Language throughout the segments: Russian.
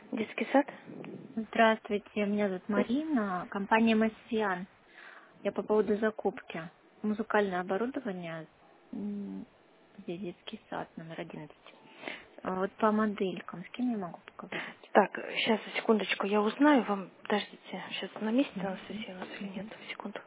Детский сад? Здравствуйте, меня зовут Марина, компания Массиан. Я по поводу закупки. Музыкальное оборудование, здесь детский сад, номер 11. Вот по моделькам, с кем я могу поговорить? Так, сейчас, секундочку, я узнаю вам. Подождите, сейчас на месте Мгм. Анастасия у нас или нет? Секунду.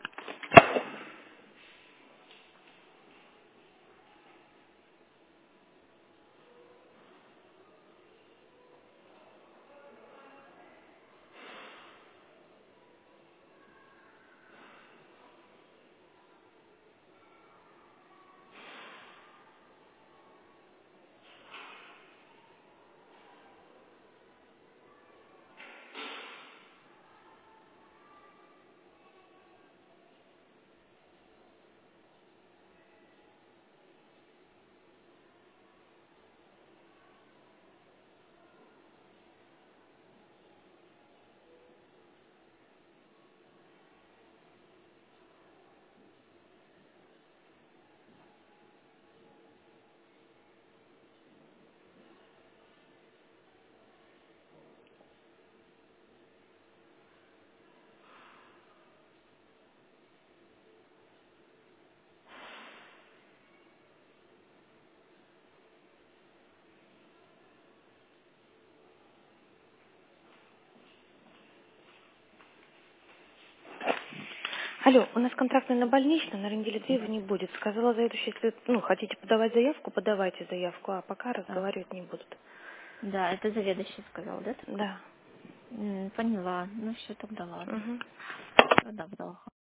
Алло, у нас контрактный на больничный, на неделе 2 его не будет. Сказала заведующая, если хотите подавать заявку, подавайте заявку, а пока Так, разговаривать не будут. да, это заведующий сказал, да, так? Да. Поняла. Ну все, тогда ладно. Угу. Добро.